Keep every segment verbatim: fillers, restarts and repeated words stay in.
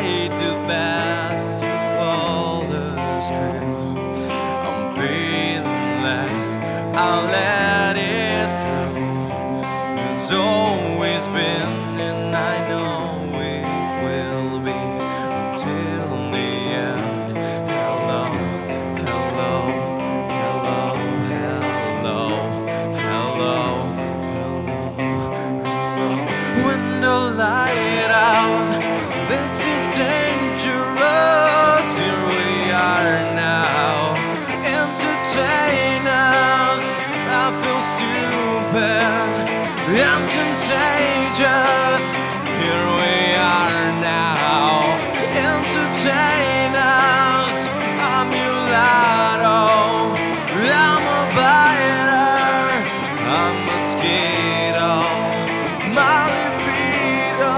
I do best to follow through. I'm feeling less, I'll let it through. It's always been, and I know it will be until the end. Hello, hello, hello, hello, hello, hello, hello. Window light out, this is dangerous. Here we are now, entertain us. I feel stupid and contagious. Here we are now, entertain us. I'm mulatto, I'm a biter, I'm a mosquito, my libido,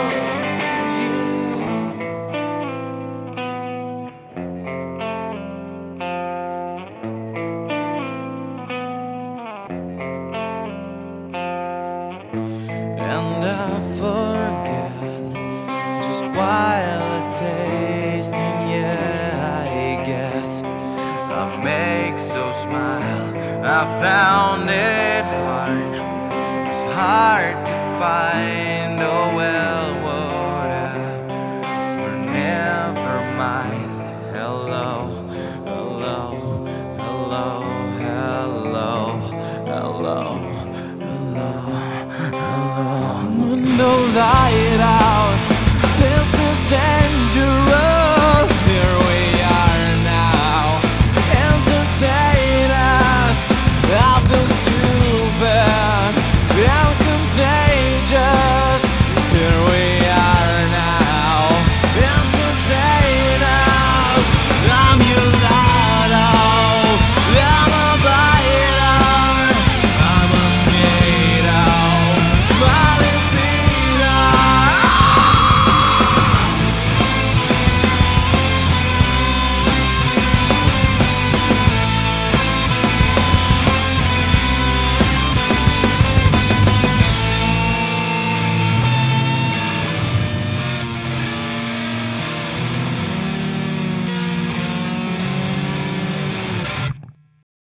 and I forget just while it tasting. Yeah, I guess I make so smile. I found it hard, it's hard to find. Oh well.